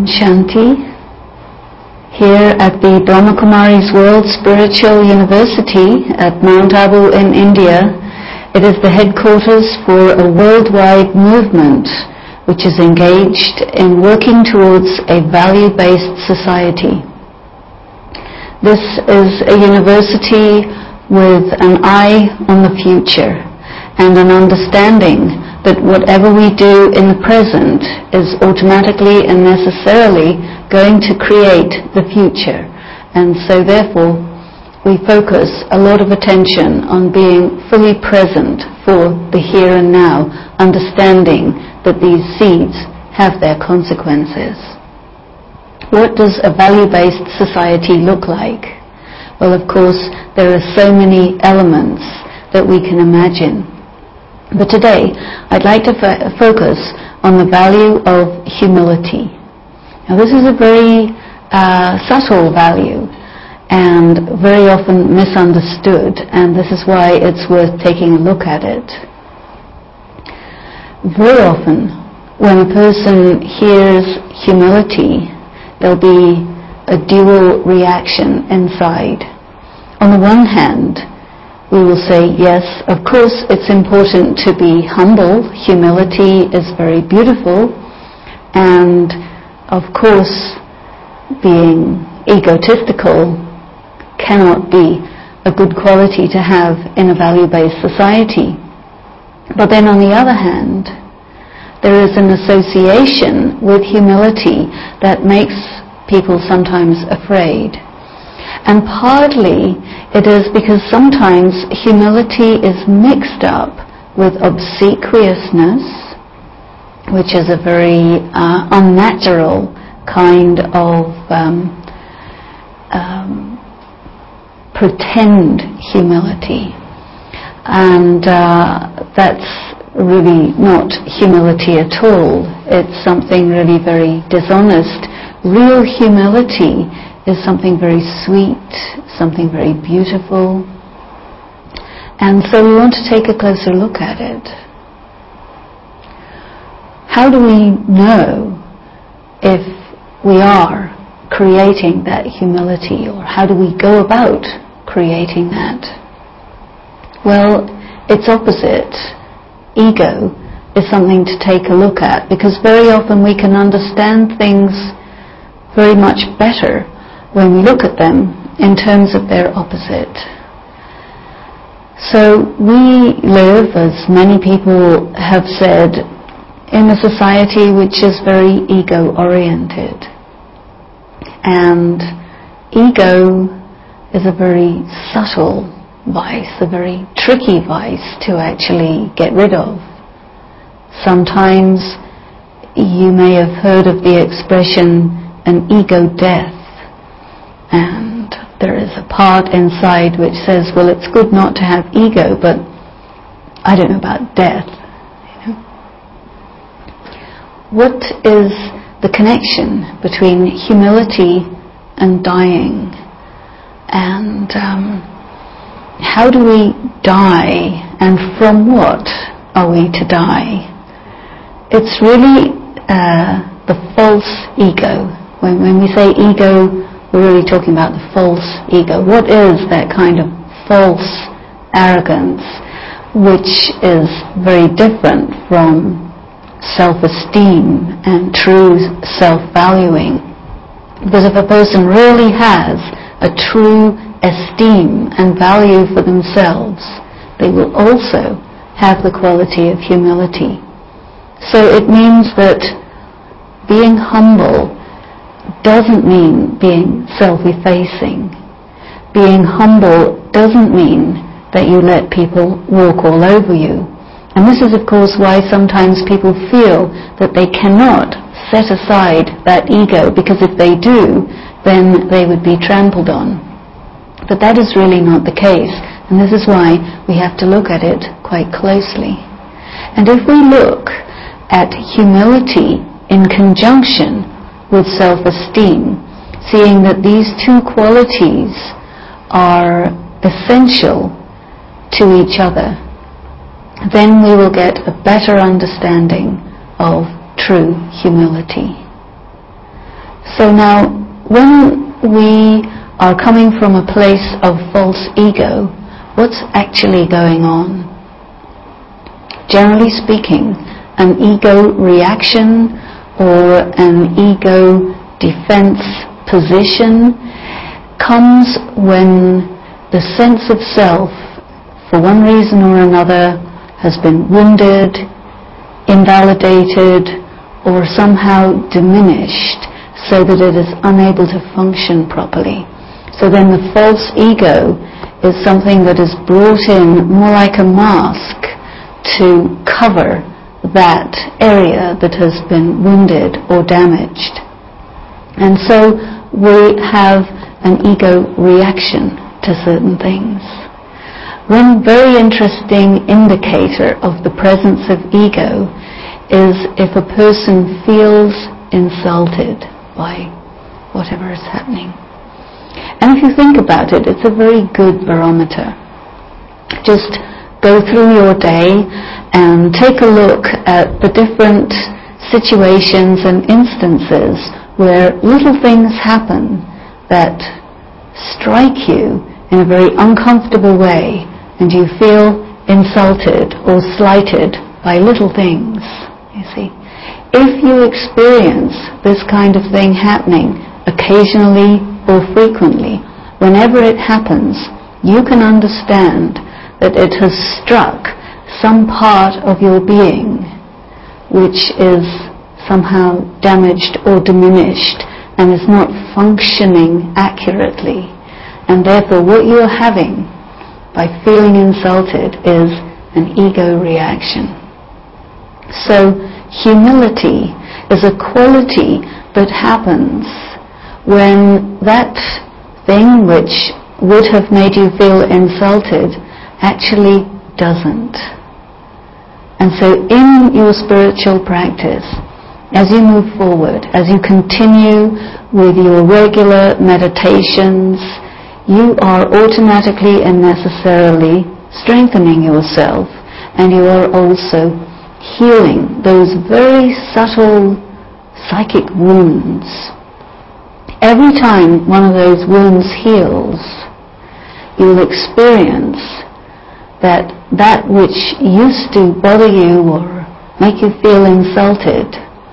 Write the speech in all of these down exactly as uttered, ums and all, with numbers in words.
Om Shanti. Here at the Brahmakumari's World Spiritual University at Mount Abu in India, it is the headquarters for a worldwide movement which is engaged in working towards a value-based society. This is a university with an eye on the future and an understanding that whatever we do in the present is automatically and necessarily going to create the future. And so therefore we focus a lot of attention on being fully present for the here and now, understanding that these seeds have their consequences. What does a value-based society look like? Well, of course, there are so many elements that we can imagine. But today, I'd like to fo- focus on the value of humility. Now, this is a very uh, subtle value and very often misunderstood, and this is why it's worth taking a look at it. Very often, when a person hears humility, there'll be a dual reaction inside. On the one hand, we will say, yes, of course it's important to be humble. Humility is very beautiful. And of course, being egotistical cannot be a good quality to have in a value-based society. But then on the other hand, there is an association with humility that makes people sometimes afraid. And partly it is because sometimes humility is mixed up with obsequiousness, which is a very uh, unnatural kind of um, um, pretend humility. And uh, that's really not humility at all. It's something really very dishonest. Real humility is something very sweet, something very beautiful. And so we want to take a closer look at it. How do we know if we are creating that humility, or how do we go about creating that? Well, its opposite, ego, is something to take a look at, because very often we can understand things very much better when we look at them in terms of their opposite. So we live, as many people have said, in a society which is very ego-oriented. And ego is a very subtle vice, a very tricky vice to actually get rid of. Sometimes you may have heard of the expression, an ego death. And there is a part inside which says, well, it's good not to have ego, but I don't know about death. You know? What is the connection between humility and dying? And um, how do we die, and from what are we to die? It's really uh, the false ego. When, when we say ego, we're really talking about the false ego. What is that kind of false arrogance, which is very different from self-esteem and true self-valuing? Because if a person really has a true esteem and value for themselves, they will also have the quality of humility. So it means that being humble doesn't mean being self-effacing. Being humble doesn't mean that you let people walk all over you. And this is, of course, why sometimes people feel that they cannot set aside that ego, because if they do, then they would be trampled on. But that is really not the case, and this is why we have to look at it quite closely. And if we look at humility in conjunction with self-esteem, seeing that these two qualities are essential to each other, then we will get a better understanding of true humility. So now, when we are coming from a place of false ego, what's actually going on? Generally speaking, an ego reaction or an ego defense position comes when the sense of self, for one reason or another, has been wounded, invalidated, or somehow diminished so that it is unable to function properly. So then the false ego is something that is brought in more like a mask to cover that area that has been wounded or damaged. And so we have an ego reaction to certain things. One very interesting indicator of the presence of ego is if a person feels insulted by whatever is happening. And if you think about it, it's a very good barometer. Just go through your day and take a look at the different situations and instances where little things happen that strike you in a very uncomfortable way, and you feel insulted or slighted by little things, you see. If you experience this kind of thing happening occasionally or frequently, whenever it happens, you can understand that it has struck some part of your being which is somehow damaged or diminished and is not functioning accurately. And therefore what you're having by feeling insulted is an ego reaction. So humility is a quality that happens when that thing which would have made you feel insulted actually doesn't. And so in your spiritual practice, as you move forward, as you continue with your regular meditations, you are automatically and necessarily strengthening yourself, and you are also healing those very subtle psychic wounds. Every time one of those wounds heals, you will experience that that which used to bother you or make you feel insulted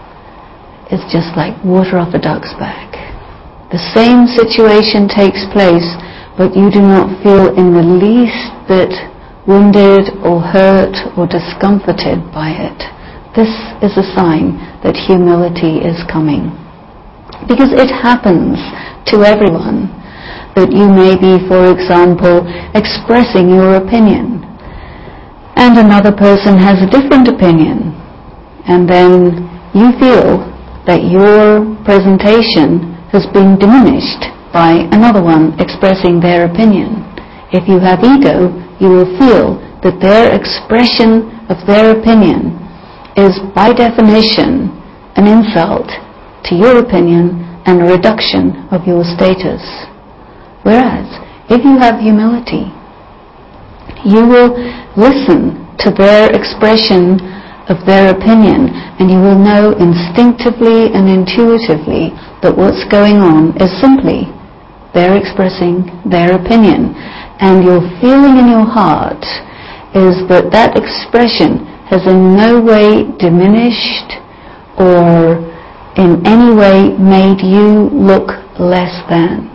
is just like water off a duck's back. The same situation takes place, but you do not feel in the least bit wounded or hurt or discomforted by it. This is a sign that humility is coming. Because it happens to everyone that you may be, for example, expressing your opinion, and another person has a different opinion, and then you feel that your presentation has been diminished by another one expressing their opinion. If you have ego, you will feel that their expression of their opinion is by definition an insult to your opinion and a reduction of your status. Whereas, if you have humility, you will listen to their expression of their opinion, and you will know instinctively and intuitively that what's going on is simply they're expressing their opinion, and your feeling in your heart is that that expression has in no way diminished or in any way made you look less than.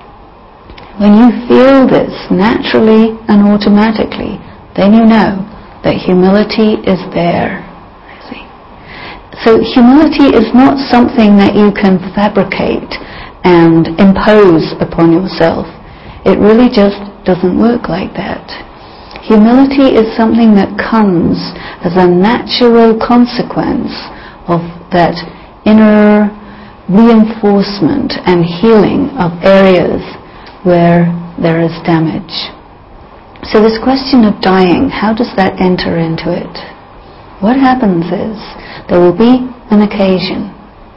When you feel this naturally and automatically, then you know that humility is there. See? So humility is not something that you can fabricate and impose upon yourself. It really just doesn't work like that. Humility is something that comes as a natural consequence of that inner reinforcement and healing of areas where there is damage. So this question of dying, how does that enter into it? What happens is there will be an occasion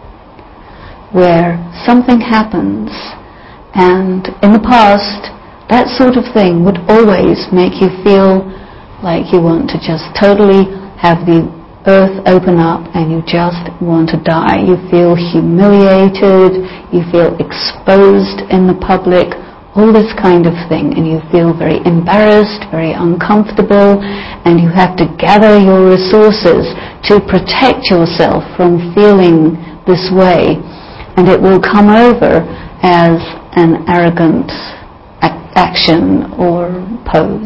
where something happens, and in the past that sort of thing would always make you feel like you want to just totally have the earth open up and you just want to die. You feel humiliated, you feel exposed in the public, all this kind of thing, and you feel very embarrassed, very uncomfortable, and you have to gather your resources to protect yourself from feeling this way, and it will come over as an arrogant ac- action or pose.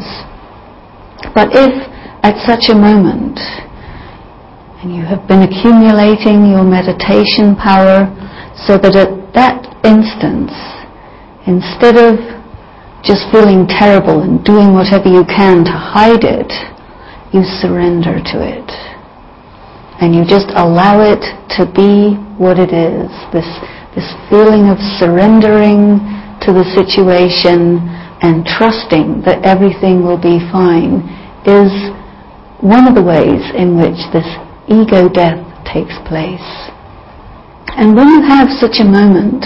But if at such a moment, and you have been accumulating your meditation power so that at that instance, instead of just feeling terrible and doing whatever you can to hide it, you surrender to it. And you just allow it to be what it is. This, this feeling of surrendering to the situation and trusting that everything will be fine is one of the ways in which this ego death takes place. And when you have such a moment,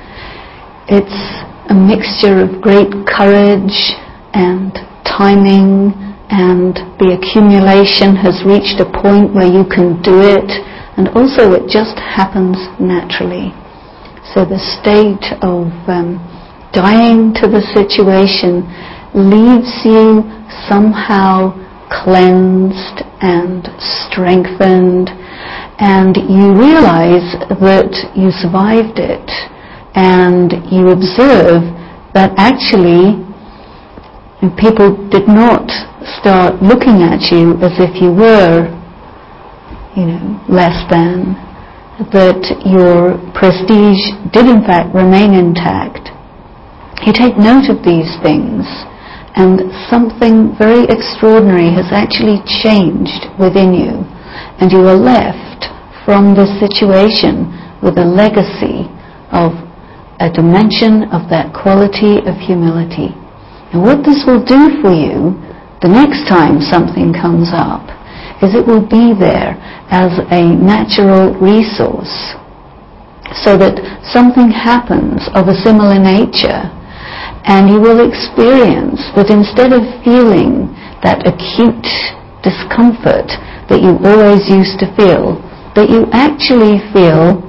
it's a mixture of great courage and timing, and the accumulation has reached a point where you can do it, and also it just happens naturally. So the state of um, dying to the situation leaves you somehow cleansed and strengthened, and you realize that you survived it, and you observe that actually people did not start looking at you as if you were, you know, less than, that your prestige did in fact remain intact. You take note of these things, and something very extraordinary has actually changed within you, and you are left from this situation with a legacy of a dimension of that quality of humility. And what this will do for you the next time something comes up is it will be there as a natural resource, so that something happens of a similar nature, and you will experience that instead of feeling that acute discomfort that you always used to feel, that you actually feel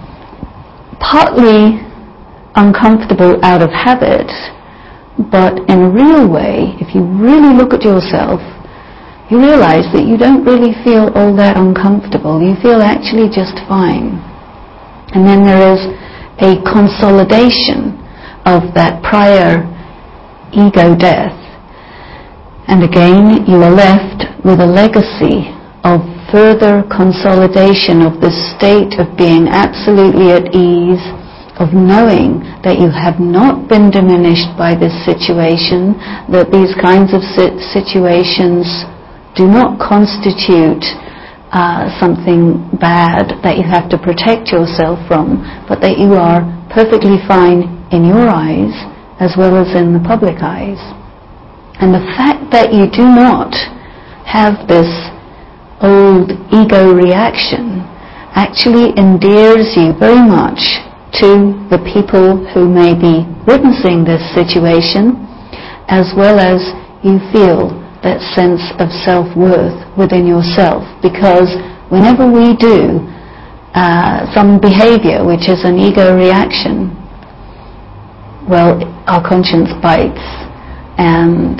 partly uncomfortable out of habit, but in a real way, if you really look at yourself, you realize that you don't really feel all that uncomfortable. You feel actually just fine. And then there is a consolidation of that prior ego death. And again, you are left with a legacy of further consolidation of the state of being absolutely at ease, of knowing that you have not been diminished by this situation, that these kinds of situations do not constitute uh, something bad that you have to protect yourself from, but that you are perfectly fine in your eyes as well as in the public eyes. And the fact that you do not have this old ego reaction actually endears you very much to the people who may be witnessing this situation, as well as you feel that sense of self-worth within yourself. Because whenever we do uh, some behavior which is an ego reaction, well, our conscience bites, and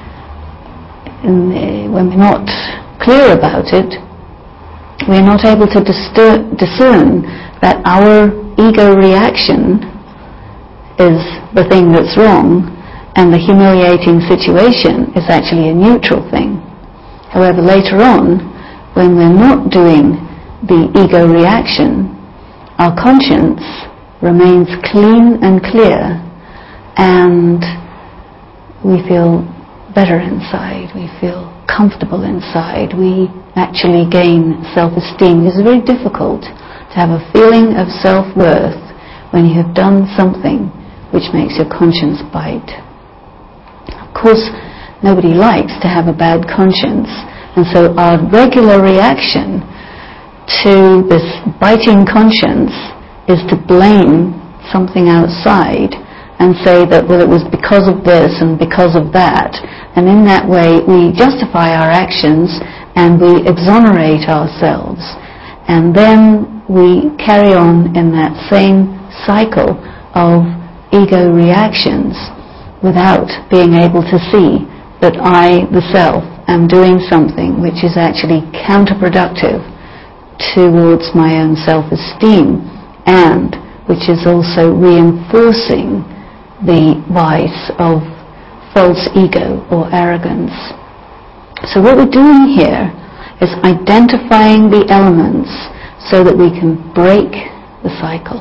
when we're not clear about it, we're not able to distur- discern that our ego reaction is the thing that's wrong, and the humiliating situation is actually a neutral thing. However, later on, when we're not doing the ego reaction, our conscience remains clean and clear, and we feel better inside, we feel comfortable inside, we actually gain self-esteem. It's very difficult to have a feeling of self-worth when you have done something which makes your conscience bite. Of course, nobody likes to have a bad conscience, and so our regular reaction to this biting conscience is to blame something outside and say that, well, it was because of this and because of that, and in that way we justify our actions and we exonerate ourselves, and then we carry on in that same cycle of ego reactions without being able to see that I, the self, am doing something which is actually counterproductive towards my own self-esteem, and which is also reinforcing the vice of false ego or arrogance. So what we're doing here is identifying the elements so that we can break the cycle.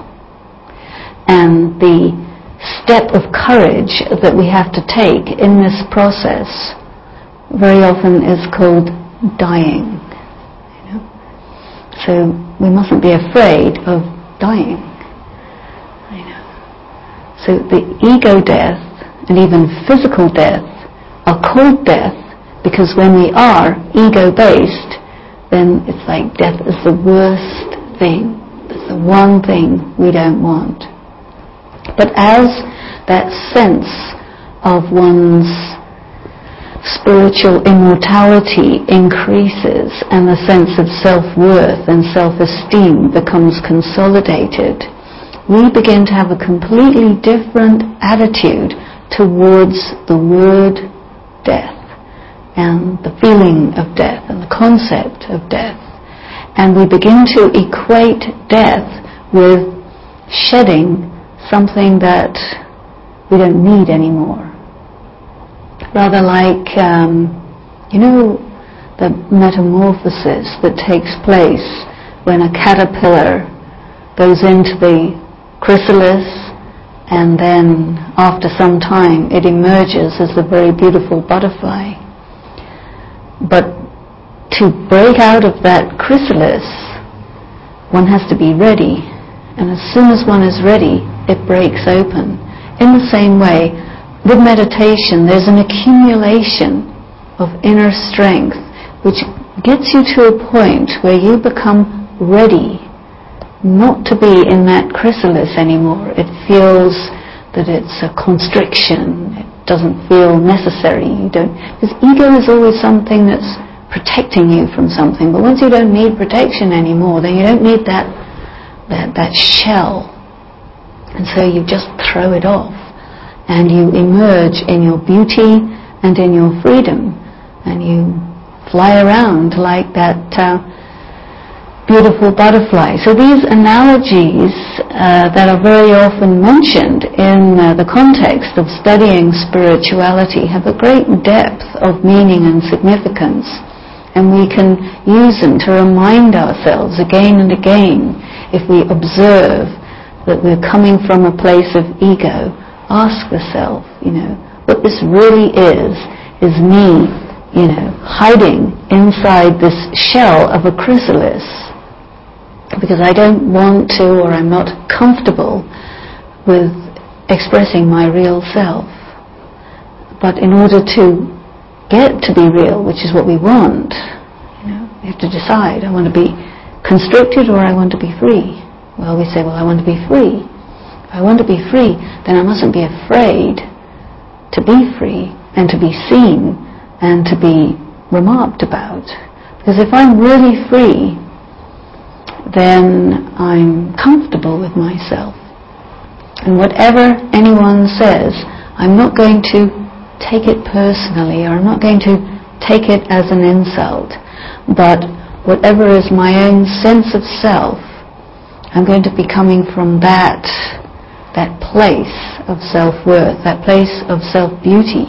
And the step of courage that we have to take in this process very often is called dying. You know? So we mustn't be afraid of dying. You know? So the ego death and even physical death are called death because when we are ego-based, then it's like death is the worst thing. It's the one thing we don't want. But as that sense of one's spiritual immortality increases and the sense of self-worth and self-esteem becomes consolidated, we begin to have a completely different attitude towards the word death and the feeling of death and the concept of death. And we begin to equate death with shedding something that we don't need anymore. Rather like, um, you know, the metamorphosis that takes place when a caterpillar goes into the chrysalis, and then after some time it emerges as a very beautiful butterfly. But to break out of that chrysalis, one has to be ready, and as soon as one is ready, it breaks open. In the same way, with meditation, there's an accumulation of inner strength which gets you to a point where you become ready not to be in that chrysalis anymore. It feels that it's a constriction. It doesn't feel necessary. You don't, because ego is always something that's protecting you from something. But once you don't need protection anymore, then you don't need that that that shell. And so you just throw it off, and you emerge in your beauty and in your freedom, and you fly around like that uh, beautiful butterfly. So these analogies uh, that are very often mentioned in uh, the context of studying spirituality have a great depth of meaning and significance, and we can use them to remind ourselves again and again. If we observe that we're coming from a place of ego, ask the self, you know, what this really is, is me, you know, hiding inside this shell of a chrysalis because I don't want to, or I'm not comfortable with expressing my real self. But in order to get to be real, which is what we want, you know, we have to decide, I want to be constricted or I want to be free. Well, we say, well, I want to be free. If I want to be free, then I mustn't be afraid to be free and to be seen and to be remarked about. Because if I'm really free, then I'm comfortable with myself. And whatever anyone says, I'm not going to take it personally, or I'm not going to take it as an insult. But whatever is my own sense of self, I'm going to be coming from that that place of self-worth, that place of self-beauty.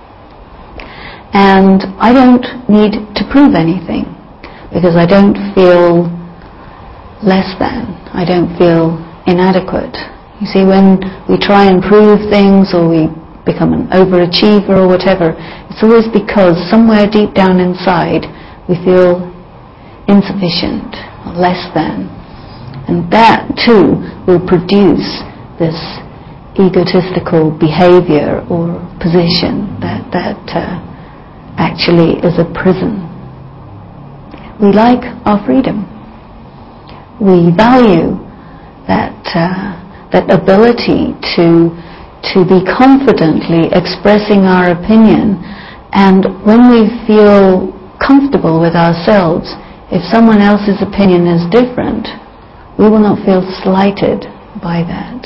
And I don't need to prove anything, because I don't feel less than. I don't feel inadequate. You see, when we try and prove things, or we become an overachiever or whatever, it's always because somewhere deep down inside we feel insufficient or less than. And that too will produce this egotistical behavior or position that, that uh, actually is a prison. We like our freedom. We value that uh, that ability to to be confidently expressing our opinion, and when we feel comfortable with ourselves, if someone else's opinion is different, we will not feel slighted by that.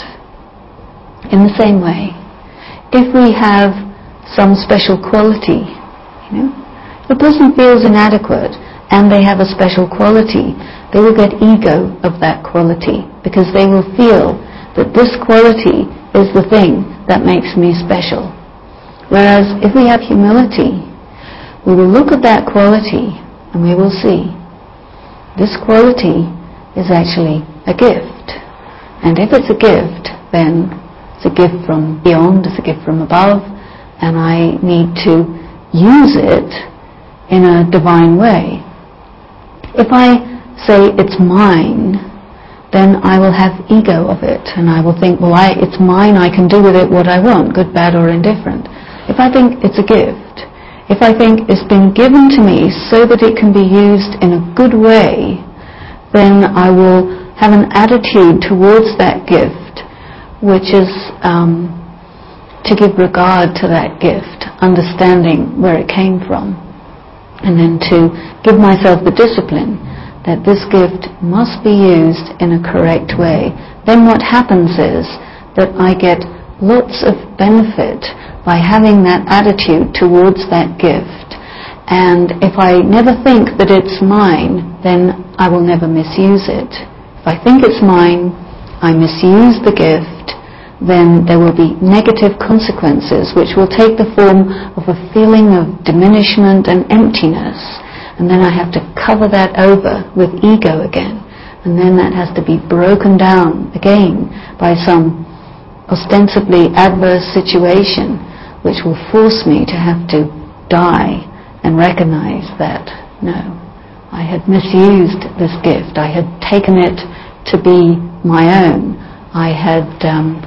In the same way, if we have some special quality, you know, if a person feels inadequate and they have a special quality, they will get ego of that quality, because they will feel that this quality is the thing that makes me special. Whereas if we have humility, we will look at that quality and we will see this quality is actually a gift. And if it's a gift, then it's a gift from beyond, it's a gift from above, and I need to use it in a divine way. If I say it's mine, then I will have ego of it, and I will think, well, I, it's mine, I can do with it what I want, good, bad, or indifferent. If I think it's a gift, if I think it's been given to me so that it can be used in a good way, then I will have an attitude towards that gift, which is um, to give regard to that gift, understanding where it came from, and then to give myself the discipline that this gift must be used in a correct way. Then what happens is that I get lots of benefit by having that attitude towards that gift. And if I never think that it's mine, then I will never misuse it. If I think it's mine, I misuse the gift, then there will be negative consequences which will take the form of a feeling of diminishment and emptiness. And then I have to cover that over with ego again. And then that has to be broken down again by some ostensibly adverse situation which will force me to have to die and recognize that, no, I had misused this gift. I had taken it to be my own. I had um,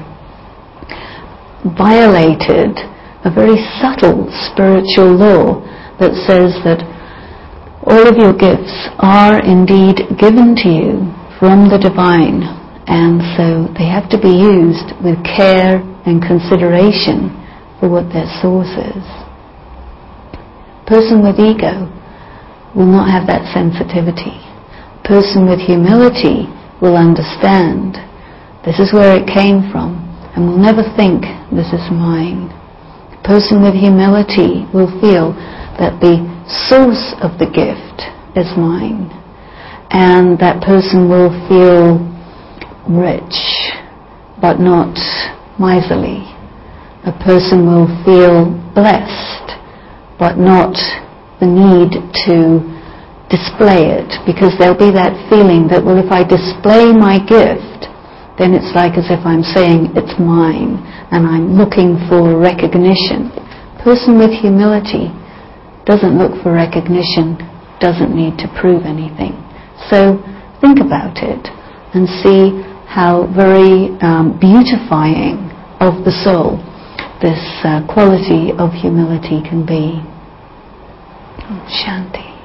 violated a very subtle spiritual law that says that all of your gifts are indeed given to you from the divine, and so they have to be used with care and consideration for what their source is. A person with ego will not have that sensitivity. A person with humility will understand this is where it came from and will never think this is mine. A person with humility will feel that the source of the gift is mine, and that person will feel rich but not miserly. A person will feel blessed but not the need to display it, because there'll be that feeling that, well, if I display my gift, then it's like as if I'm saying it's mine and I'm looking for recognition. A person with humility doesn't look for recognition, doesn't need to prove anything. So think about it and see how very um, beautifying of the soul this uh, quality of humility can be. Shanti.